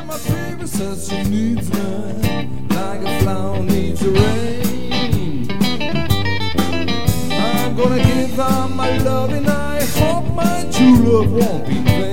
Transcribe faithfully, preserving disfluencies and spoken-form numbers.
my baby says she needs me like a flower needs the rain. I'm gonna give her my love and I hope my true love won't be in vain.